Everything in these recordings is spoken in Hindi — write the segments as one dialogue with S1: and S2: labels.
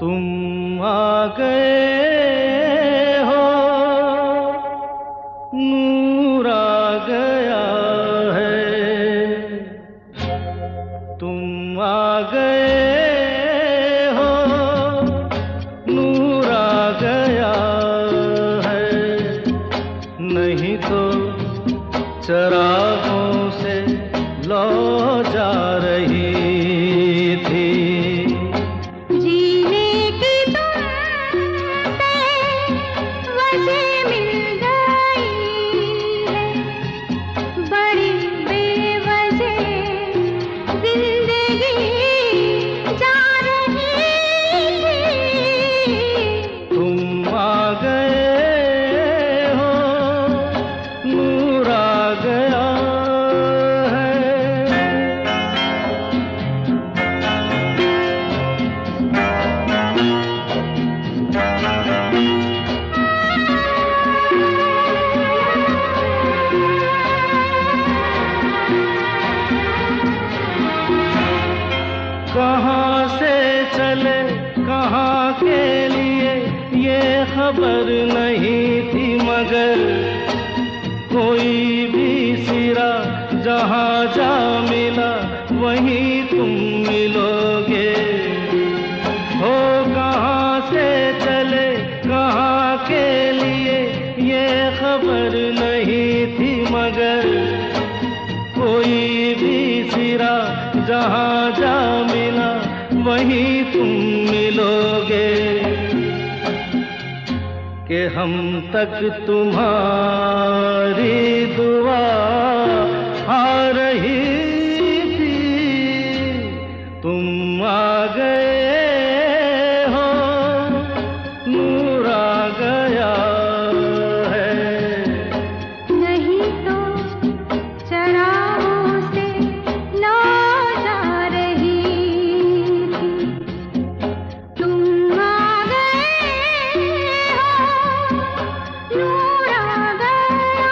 S1: तुम आ गए हो, नूर आ गया है। तुम आ गए हो, नूर आ गया है। नहीं तो चरागों से लौ जा रही थी।
S2: जीने की तुमसे वजह मिल गई है, बड़ी बेवजह जिंदगी जा रही थी।
S1: तुम आ गए हो, नूर आ गया है। कहाँ से चले कहाँ के लिए ये खबर नहीं थी, मगर कोई भी सिरा जहाँ जा मिला वहीं तुम मिलोगे। हो कहाँ से चले कहाँ के लिए ये खबर नहीं थी, मगर कोई भी सिरा जहाँ जा मिला वहीं तुम मिलोगे। कि हम तक तुम्हारी दुआ आ रही थी। तुम आ गए हो, नूर आ गया है।
S2: नहीं तो चरागों से लौ जा रही थी। तुम आ गए हो, नूर आ गया।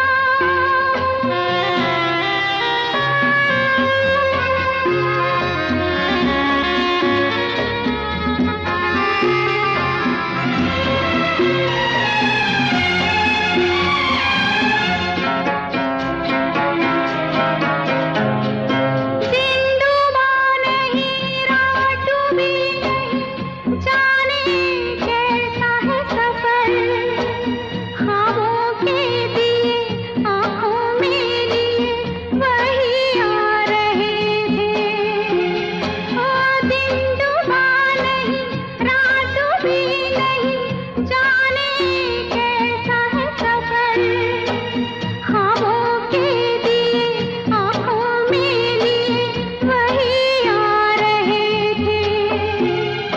S2: दिन डूबा नहीं, रात डूबी नहीं, जाने कैसा है सफर। ख्वाबों के दिए आँखों में लिए वही आ रहे थे। ओ दिन डूबा नहीं, रात डूबी नहीं, जाने कैसा है सफर। ख्वाबों के दिए आँखों में लिए वही आ रहे थे।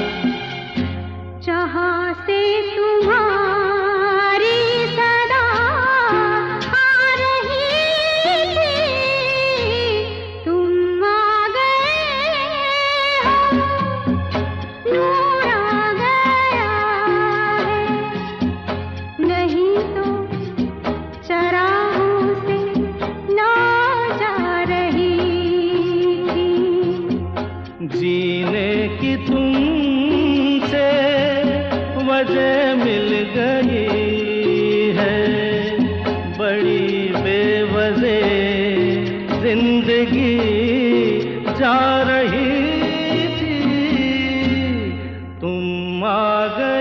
S2: जहाँ से तुम्हारी सदा आ रही थी। तुम आ गए हो, नूर आ गया है। नहीं तो चरागों से लौ जा रही थी।
S1: जीने की तुमसे वजह मिल गई है, बड़ी बेवजह जिंदगी जा रही थी। तुम आ गए